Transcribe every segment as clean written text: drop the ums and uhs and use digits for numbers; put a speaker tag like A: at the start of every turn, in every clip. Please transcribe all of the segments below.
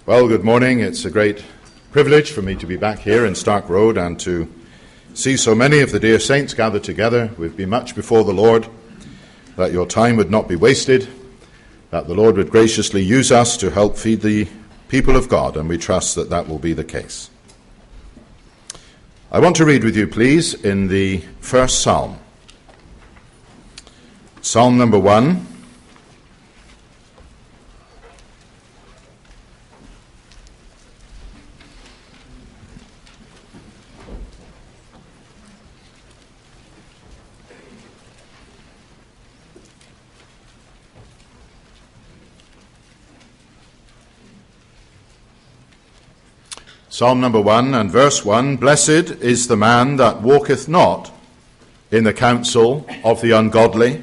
A: Well, good morning. It's a great privilege for me to be back here in Stark Road and to see so many of the dear saints gathered together. We've been much before the Lord, that your time would not be wasted, that the Lord would graciously use us to help feed the people of God, and we trust that that will be the case. I want to read with you, please, in the first Psalm. Psalm number 1. Psalm number 1 and verse 1, Blessed is the man that walketh not in the counsel of the ungodly,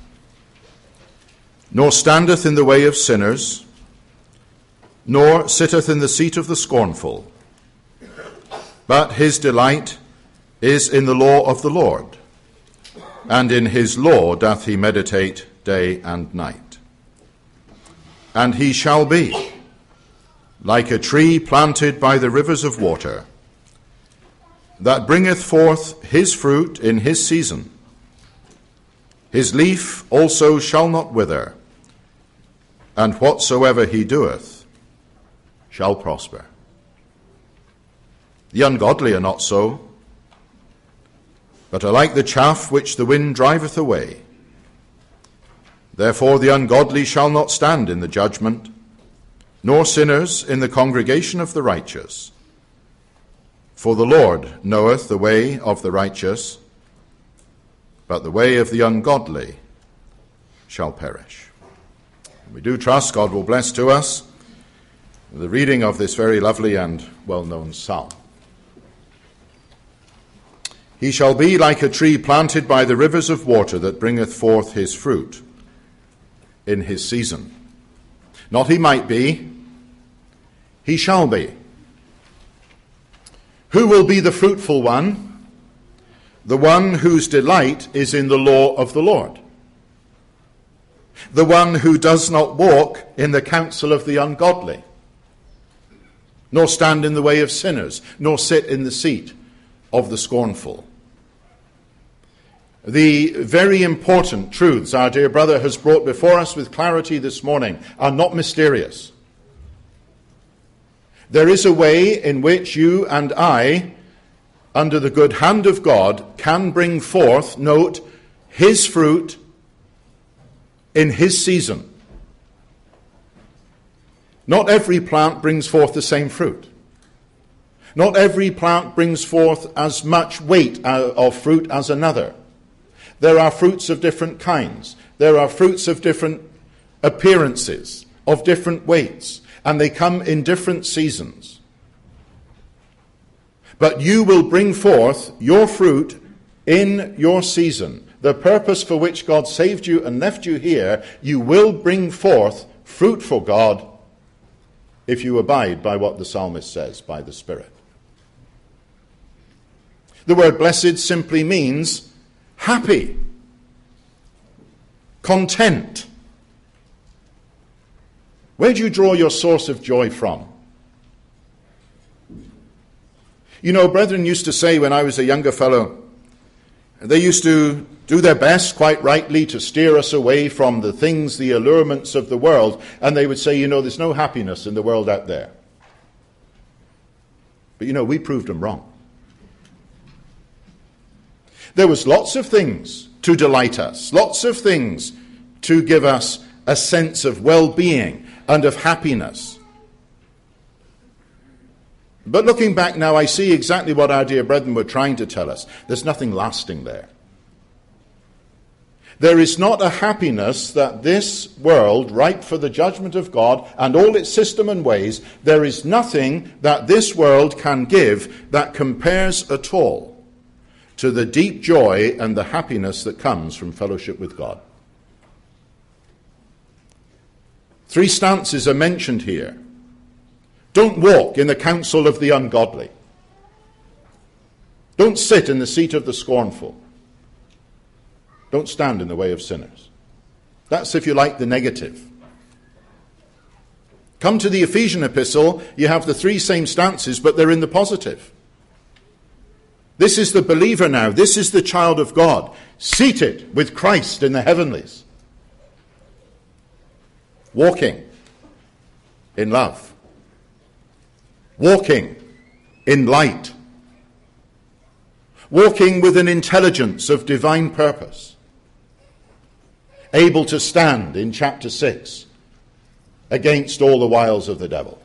A: nor standeth in the way of sinners, nor sitteth in the seat of the scornful. But his delight is in the law of the Lord, and in his law doth he meditate day and night. And he shall be like a tree planted by the rivers of water, that bringeth forth his fruit in his season. His leaf also shall not wither, and whatsoever he doeth shall prosper. The ungodly are not so, but are like the chaff which the wind driveth away. Therefore the ungodly shall not stand in the judgment, nor sinners in the congregation of the righteous. For the Lord knoweth the way of the righteous, but the way of the ungodly shall perish. We do trust God will bless to us the reading of this very lovely and well-known psalm. He shall be like a tree planted by the rivers of water, that bringeth forth his fruit in his season. Not he might be, he shall be. Who will be the fruitful one? The one whose delight is in the law of the Lord. The one who does not walk in the counsel of the ungodly, nor stand in the way of sinners, nor sit in the seat of the scornful. The very important truths our dear brother has brought before us with clarity this morning are not mysterious. There is a way in which you and I, under the good hand of God, can bring forth, note, his fruit in his season. Not every plant brings forth the same fruit. Not every plant brings forth as much weight of fruit as another. There are fruits of different kinds. There are fruits of different appearances, of different weights, and they come in different seasons. But you will bring forth your fruit in your season. The purpose for which God saved you and left you here, you will bring forth fruit for God if you abide by what the psalmist says, by the Spirit. The word blessed simply means happy, content. Where do you draw your source of joy from? You know, brethren used to say when I was a younger fellow, they used to do their best, quite rightly, to steer us away from the things, the allurements of the world. And they would say, you know, there's no happiness in the world out there. But you know, we proved them wrong. There was lots of things to delight us, lots of things to give us a sense of well-being and of happiness. But looking back now, I see exactly what our dear brethren were trying to tell us. There's nothing lasting there. There is not a happiness that this world, ripe for the judgment of God and all its system and ways, there is nothing that this world can give that compares at all to the deep joy and the happiness that comes from fellowship with God. 3 stances are mentioned here. Don't walk in the counsel of the ungodly. Don't sit in the seat of the scornful. Don't stand in the way of sinners. That's, if you like, the negative. Come to the Ephesian epistle, you have the three same stances, but they're in the positive. This is the believer now. This is the child of God, seated with Christ in the heavenlies, walking in love, walking in light, walking with an intelligence of divine purpose, able to stand in chapter 6 against all the wiles of the devil.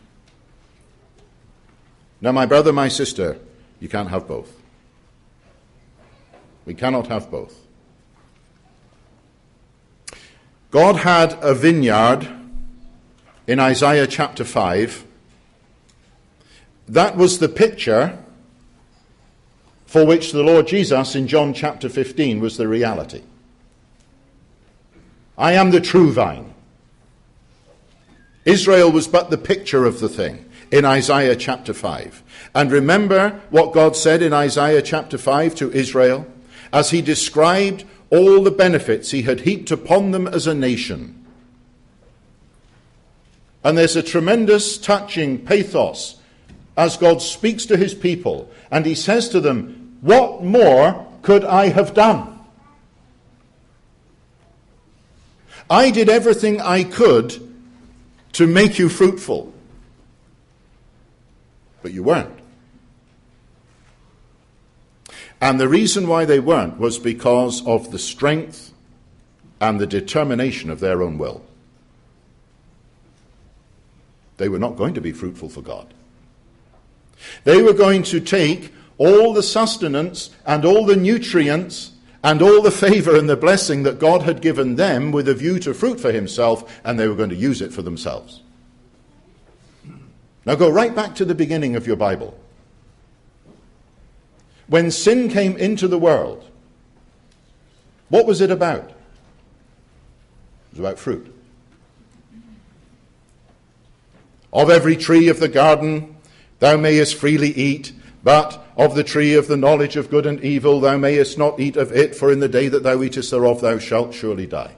A: Now, my brother, my sister, you can't have both. We cannot have both. God had a vineyard in Isaiah chapter 5. That was the picture for which the Lord Jesus in John chapter 15 was the reality. I am the true vine. Israel was but the picture of the thing in Isaiah chapter 5. And remember what God said in Isaiah chapter 5 to Israel as he described all the benefits he had heaped upon them as a nation. And there's a tremendous touching pathos as God speaks to his people, and he says to them, what more could I have done? I did everything I could to make you fruitful, but you weren't. And the reason why they weren't was because of the strength and the determination of their own will. They were not going to be fruitful for God. They were going to take all the sustenance and all the nutrients and all the favor and the blessing that God had given them with a view to fruit for himself, and they were going to use it for themselves. Now go right back to the beginning of your Bible. When sin came into the world, what was it about? It was about fruit. Of every tree of the garden thou mayest freely eat, but of the tree of the knowledge of good and evil thou mayest not eat of it, for in the day that thou eatest thereof thou shalt surely die.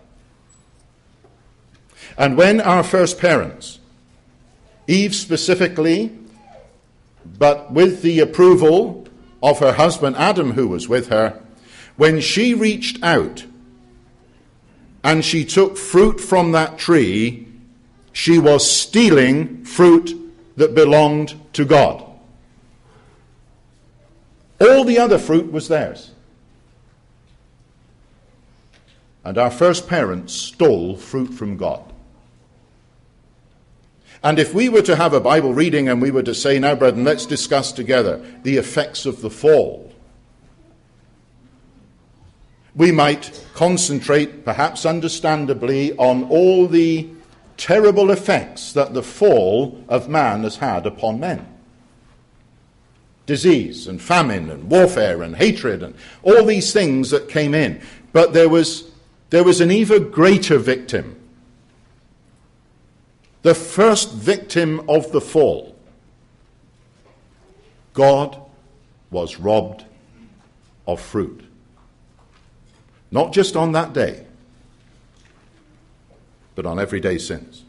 A: And when our first parents, Eve specifically, but with the approval of her husband Adam, who was with her, when she reached out and she took fruit from that tree, she was stealing fruit that belonged to God. All the other fruit was theirs. And our first parents stole fruit from God. And if we were to have a Bible reading and we were to say, now, brethren, let's discuss together the effects of the fall, we might concentrate, perhaps understandably, on all the terrible effects that the fall of man has had upon men. Disease and famine and warfare and hatred and all these things that came in. But there was an even greater victim. The first victim of the fall. God was robbed of fruit. Not just on that day, but on every day since.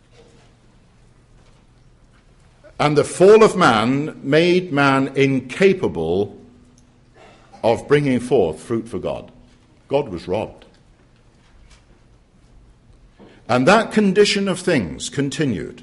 A: And the fall of man made man incapable of bringing forth fruit for God. God was robbed. And that condition of things continued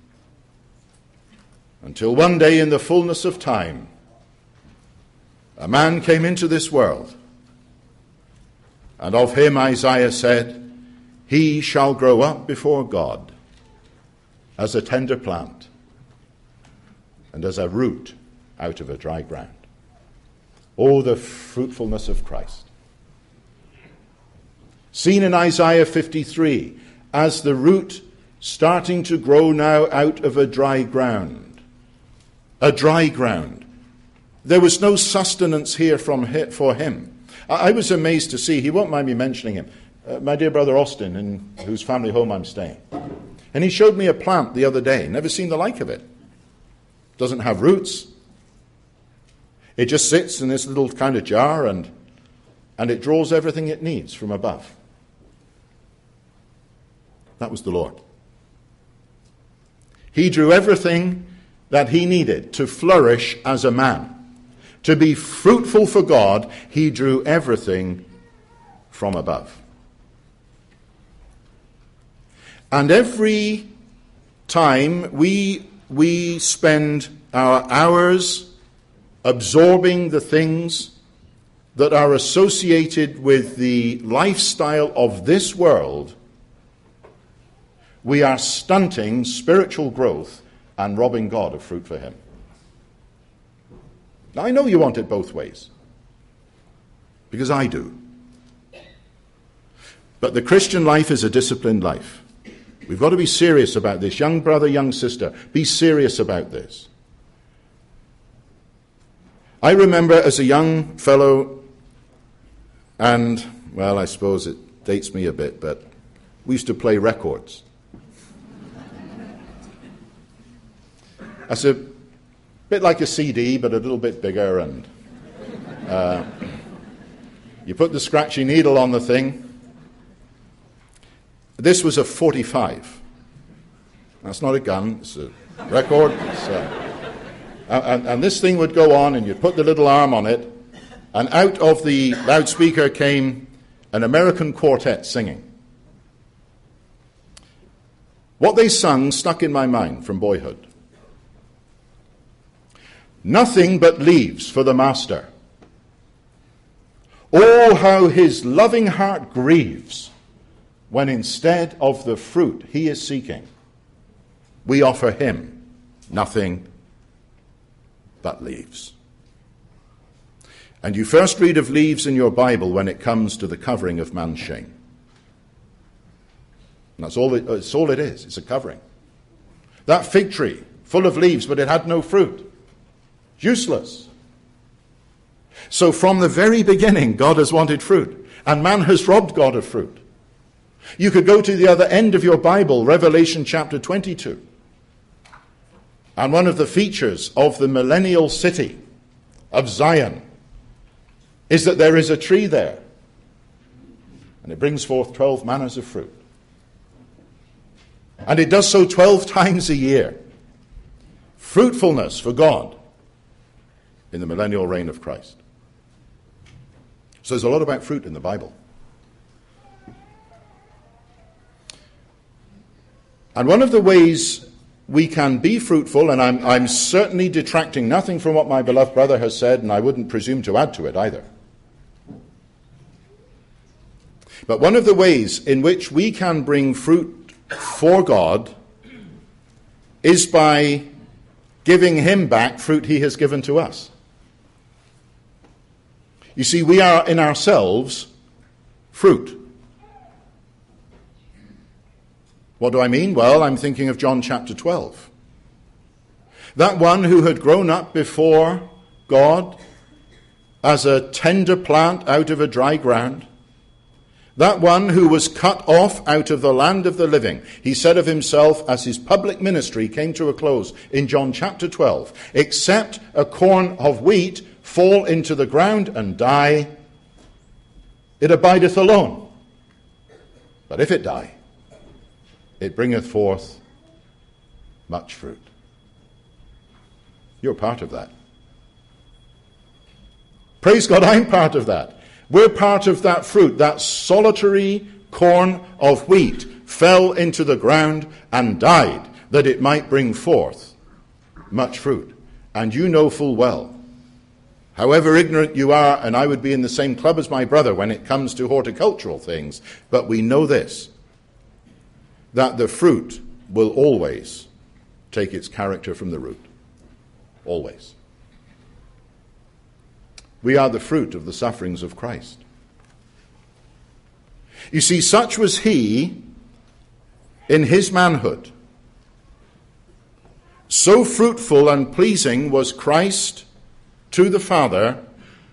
A: until one day in the fullness of time, a man came into this world, and of him Isaiah said, he shall grow up before God as a tender plant and as a root out of a dry ground. Oh, the fruitfulness of Christ. Seen in Isaiah 53, as the root starting to grow now out of a dry ground. A dry ground. There was no sustenance here for him. I was amazed to see, he won't mind me mentioning him, my dear brother Austin, in whose family home I'm staying. And he showed me a plant the other day, never seen the like of it. Doesn't have roots. It just sits in this little kind of jar and it draws everything it needs from above. That was the Lord. He drew everything that he needed to flourish as a man. To be fruitful for God, he drew everything from above. And every time we spend our hours absorbing the things that are associated with the lifestyle of this world, we are stunting spiritual growth and robbing God of fruit for him. Now, I know you want it both ways, because I do. But the Christian life is a disciplined life. We've got to be serious about this. Young brother, young sister, be serious about this. I remember as a young fellow, and, well, I suppose it dates me a bit, but we used to play records. That's a bit like a CD, but a little bit bigger, and you put the scratchy needle on the thing. This was a 45. That's not a gun, it's a record. And this thing would go on, and you'd put the little arm on it, and out of the loudspeaker came an American quartet singing. What they sung stuck in my mind from boyhood. Nothing but leaves for the master. Oh, how his loving heart grieves when instead of the fruit he is seeking, we offer him nothing but leaves. And you first read of leaves in your Bible when it comes to the covering of man's shame. And that's all it is. It's a covering. That fig tree, full of leaves, but it had no fruit. Useless. So from the very beginning, God has wanted fruit, and man has robbed God of fruit. You could go to the other end of your Bible, Revelation chapter 22. And one of the features of the millennial city of Zion is that there is a tree there, and it brings forth 12 manners of fruit. And it does so 12 times a year. Fruitfulness for God in the millennial reign of Christ. So there's a lot about fruit in the Bible. And one of the ways we can be fruitful, and I'm certainly detracting nothing from what my beloved brother has said, and I wouldn't presume to add to it either. But one of the ways in which we can bring fruit for God is by giving him back fruit he has given to us. You see, we are in ourselves fruit. What do I mean? Well, I'm thinking of John chapter 12. That one who had grown up before God as a tender plant out of a dry ground, that one who was cut off out of the land of the living. He said of himself as his public ministry came to a close in John chapter 12, except a corn of wheat fall into the ground and die, it abideth alone. But if it die, it bringeth forth much fruit. You're part of that. Praise God, I'm part of that. We're part of that fruit. That solitary corn of wheat fell into the ground and died, that it might bring forth much fruit. And you know full well, however ignorant you are, and I would be in the same club as my brother when it comes to horticultural things, but we know this, that the fruit will always take its character from the root. Always. We are the fruit of the sufferings of Christ. You see, such was he in his manhood. So fruitful and pleasing was Christ to the Father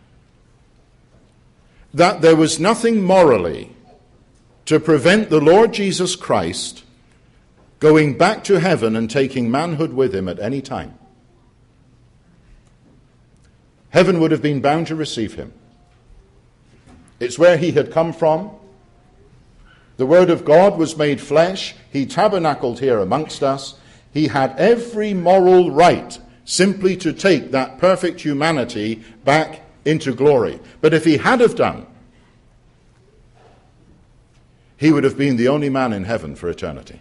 A: that there was nothing morally to prevent the Lord Jesus Christ going back to heaven and taking manhood with him at any time. Heaven would have been bound to receive him. It's where he had come from. The Word of God was made flesh. He tabernacled here amongst us. he had every moral right simply to take that perfect humanity back into glory. But if he had have done, he would have been the only man in heaven for eternity.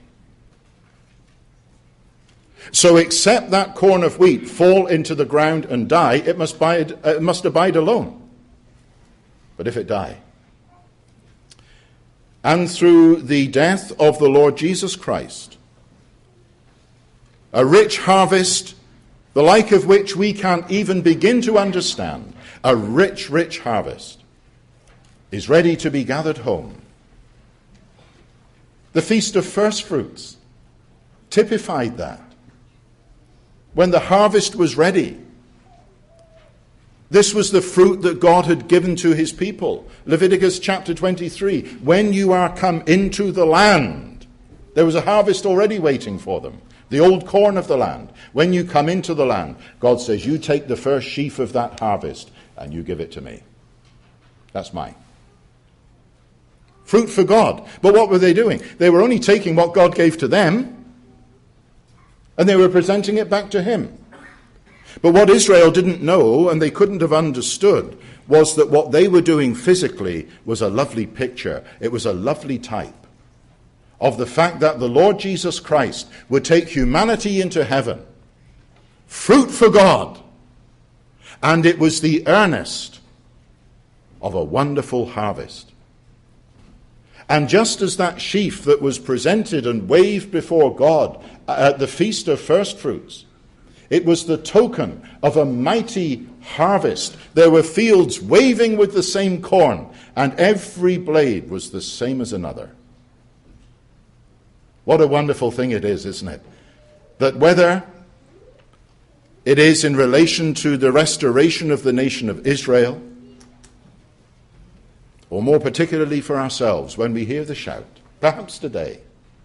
A: So except that corn of wheat fall into the ground and die, it must abide alone. But if it die, and through the death of the Lord Jesus Christ, a rich harvest, the like of which we can't even begin to understand, a rich, rich harvest, is ready to be gathered home. The Feast of First Fruits typified that. When the harvest was ready, this was the fruit that God had given to his people. Leviticus chapter 23, when you are come into the land, there was a harvest already waiting for them. The old corn of the land. When you come into the land, God says, you take the first sheaf of that harvest and you give it to me. That's mine. Fruit for God. But what were they doing? They were only taking what God gave to them, and they were presenting it back to him. But what Israel didn't know, and they couldn't have understood, was that what they were doing physically was a lovely picture. It was a lovely type of the fact that the Lord Jesus Christ would take humanity into heaven, fruit for God, and it was the earnest of a wonderful harvest. And just as that sheaf that was presented and waved before God at the Feast of First Fruits, it was the token of a mighty harvest. There were fields waving with the same corn, and every blade was the same as another. What a wonderful thing it is, isn't it? That whether it is in relation to the restoration of the nation of Israel, or more particularly for ourselves, when we hear the shout, perhaps today,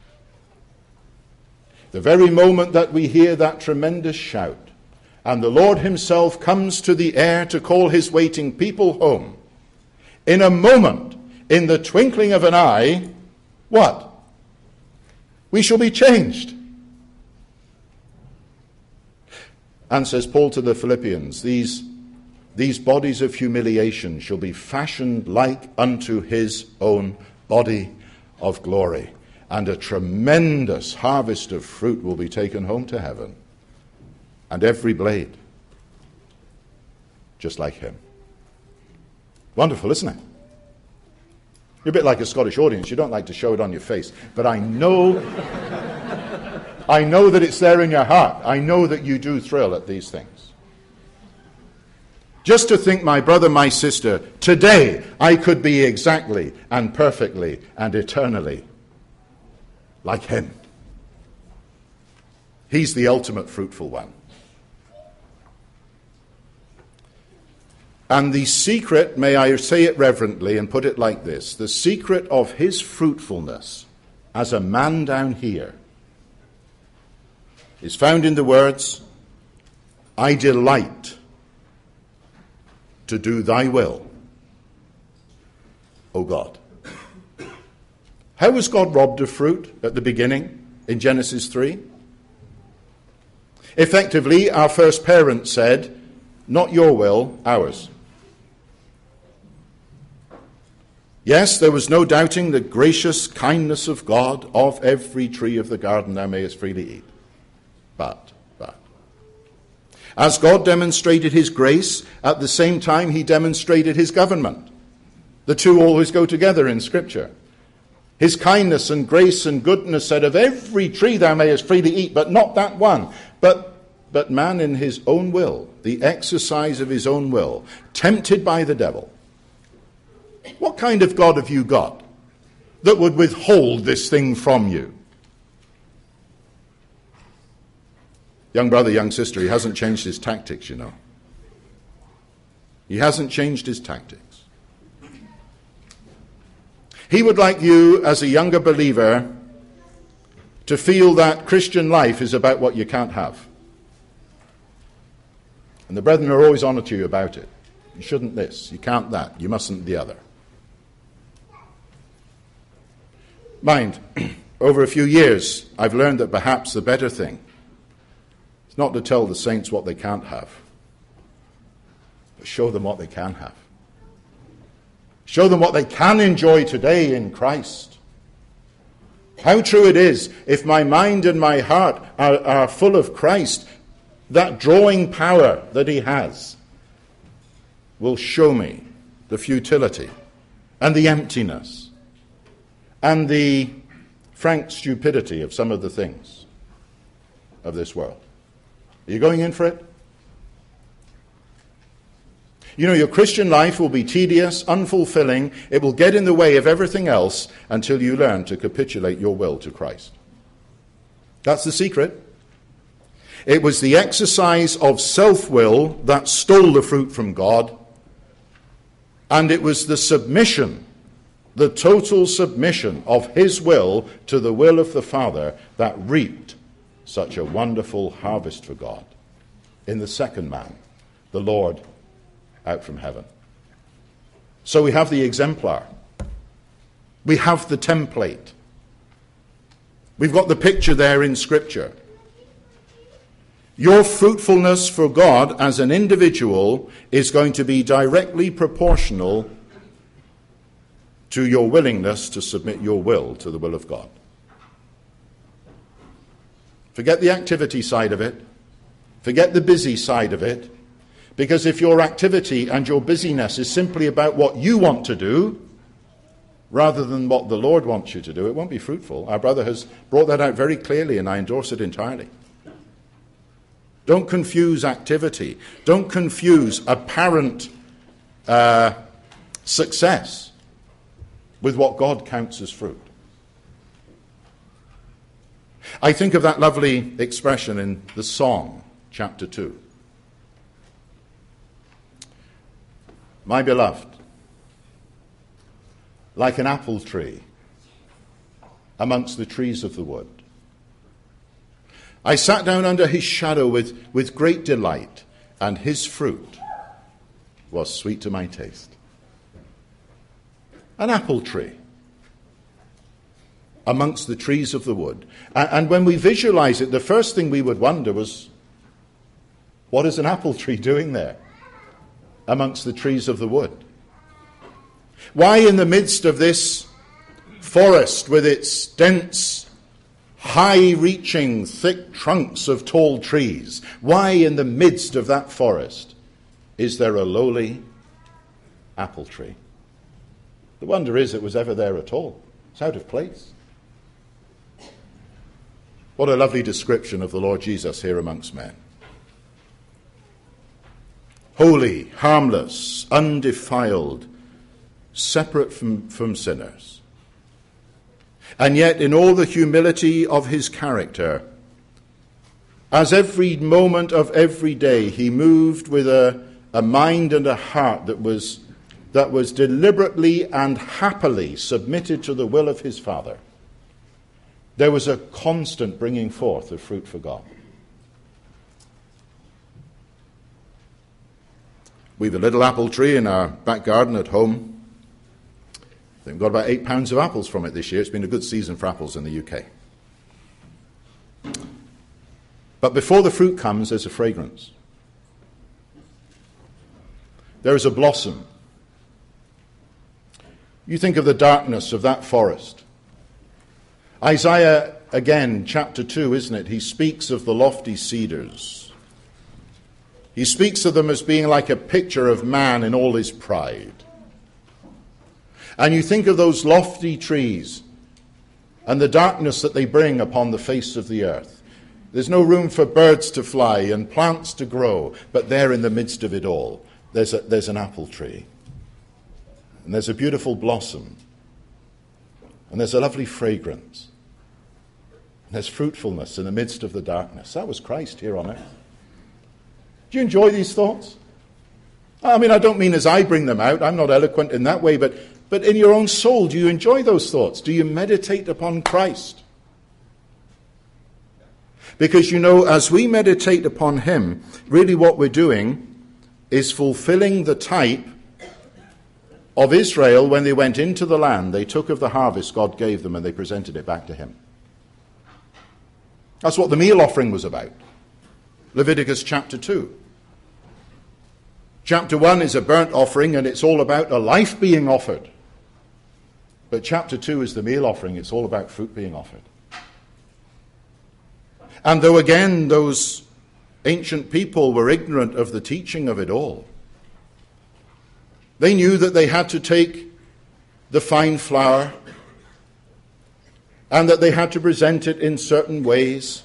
A: the very moment that we hear that tremendous shout, and the Lord himself comes to the air to call his waiting people home, in a moment, in the twinkling of an eye, what? We shall be changed. And says Paul to the Philippians, these bodies of humiliation shall be fashioned like unto his own body of glory. And a tremendous harvest of fruit will be taken home to heaven. And every blade, just like him. Wonderful, isn't it? You're a bit like a Scottish audience. You don't like to show it on your face. But I know that it's there in your heart. I know that you do thrill at these things. Just to think, my brother, my sister, today I could be exactly and perfectly and eternally like him. He's the ultimate fruitful one. And the secret, may I say it reverently and put it like this, the secret of his fruitfulness as a man down here is found in the words, I delight to do thy will, O God. How was God robbed of fruit at the beginning in Genesis 3? Effectively, our first parent said, not your will, ours. Yes, there was no doubting the gracious kindness of God. Of every tree of the garden thou mayest freely eat. But, as God demonstrated his grace, at the same time he demonstrated his government. The two always go together in Scripture. His kindness and grace and goodness said, of every tree thou mayest freely eat, but not that one. But man in his own will, the exercise of his own will, tempted by the devil. What kind of God have you got that would withhold this thing from you? Young brother, young sister, he hasn't changed his tactics, you know. He hasn't changed his tactics. He would like you, as a younger believer, to feel that Christian life is about what you can't have. And the brethren are always honest to you about it. You shouldn't this, you can't that, you mustn't the other. Mind, over a few years, I've learned that perhaps the better thing It's not to tell the saints what they can't have, but show them what they can have. Show them what they can enjoy today in Christ. How true it is, if my mind and my heart are full of Christ, that drawing power that he has will show me the futility and the emptiness and the frank stupidity of some of the things of this world. Are you going in for it? You know, your Christian life will be tedious, unfulfilling. It will get in the way of everything else until you learn to capitulate your will to Christ. That's the secret. It was the exercise of self-will that stole the fruit from God, and it was the submission, the total submission of his will to the will of the Father that reaped such a wonderful harvest for God in the second man, the Lord out from heaven. So we have the exemplar. We have the template. We've got the picture there in Scripture. Your fruitfulness for God as an individual is going to be directly proportional to your willingness to submit your will to the will of God. Forget the activity side of it. Forget the busy side of it. Because if your activity and your busyness is simply about what you want to do, rather than what the Lord wants you to do, it won't be fruitful. Our brother has brought that out very clearly, and I endorse it entirely. Don't confuse activity. Don't confuse apparent success with what God counts as fruit. I think of that lovely expression in the Song, chapter 2. My beloved, like an apple tree amongst the trees of the wood. I sat down under his shadow with great delight, and his fruit was sweet to my taste. An apple tree amongst the trees of the wood. And when we visualize it, the first thing we would wonder was, what is an apple tree doing there amongst the trees of the wood? Why in the midst of this forest with its dense, high-reaching, thick trunks of tall trees, why in the midst of that forest is there a lowly apple tree? The wonder is it was ever there at all. It's out of place. What a lovely description of the Lord Jesus here amongst men. Holy, harmless, undefiled, separate from sinners. And yet in all the humility of his character, as every moment of every day he moved with a mind and a heart that was deliberately and happily submitted to the will of his Father, there was a constant bringing forth of fruit for God. We've a little apple tree in our back garden at home. I think we've got about 8 pounds of apples from it this year. It's been a good season for apples in the UK. But before the fruit comes, there's a fragrance. There is a blossom. You think of the darkness of that forest. Isaiah, again, chapter 2, isn't it? He speaks of the lofty cedars. He speaks of them as being like a picture of man in all his pride. And you think of those lofty trees and the darkness that they bring upon the face of the earth. There's no room for birds to fly and plants to grow, but there in the midst of it all, there's an apple tree. And there's a beautiful blossom. And there's a lovely fragrance. And there's fruitfulness in the midst of the darkness. That was Christ here on earth. Do you enjoy these thoughts? I mean, I don't mean as I bring them out. I'm not eloquent in that way, but in your own soul, do you enjoy those thoughts? Do you meditate upon Christ? Because, you know, as we meditate upon him, really what we're doing is fulfilling the type of Israel when they went into the land. They took of the harvest God gave them and they presented it back to him. That's what the meal offering was about. Leviticus chapter 2. Chapter 1 is a burnt offering, and it's all about a life being offered. But chapter 2 is the meal offering. It's all about fruit being offered. And though again those ancient people were ignorant of the teaching of it all, they knew that they had to take the fine flour and that they had to present it in certain ways.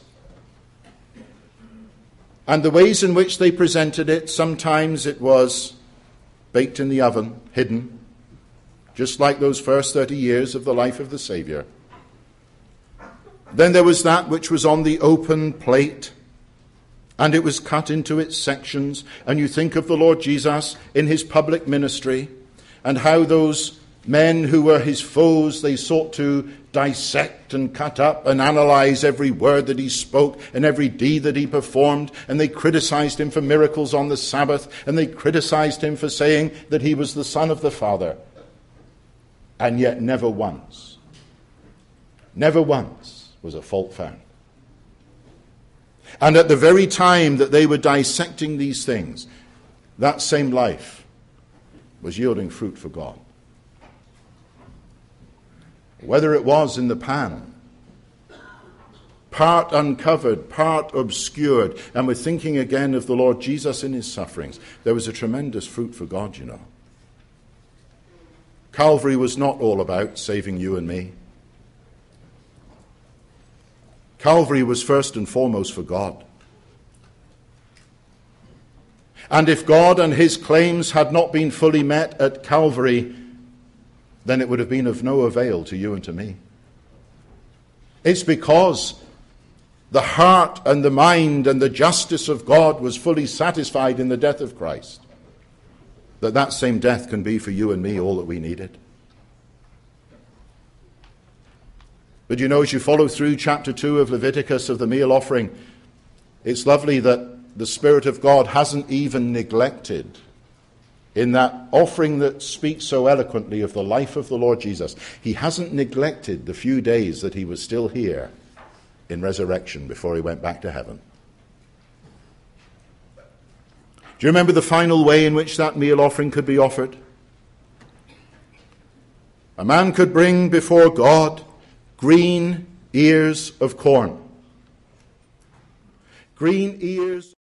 A: And the ways in which they presented it, sometimes it was baked in the oven, hidden, just like those first 30 years of the life of the Savior. Then there was that which was on the open plate, and it was cut into its sections. And you think of the Lord Jesus in his public ministry, and how those men who were his foes, they sought to dissect and cut up and analyze every word that he spoke and every deed that he performed. And they criticized him for miracles on the Sabbath, and they criticized him for saying that he was the Son of the Father. And yet never once was a fault found. And at the very time that they were dissecting these things, that same life was yielding fruit for God. Whether it was in the pan, part uncovered, part obscured, and we're thinking again of the Lord Jesus in his sufferings, there was a tremendous fruit for God, you know. Calvary was not all about saving you and me. Calvary was first and foremost for God. And if God and his claims had not been fully met at Calvary, then it would have been of no avail to you and to me. It's because the heart and the mind and the justice of God was fully satisfied in the death of Christ that same death can be for you and me all that we needed. But you know, as you follow through chapter 2 of Leviticus of the meal offering, it's lovely that the Spirit of God hasn't even neglected, in that offering that speaks so eloquently of the life of the Lord Jesus, he hasn't neglected the few days that he was still here in resurrection before he went back to heaven. Do you remember the final way in which that meal offering could be offered? A man could bring before God green ears of corn. Green ears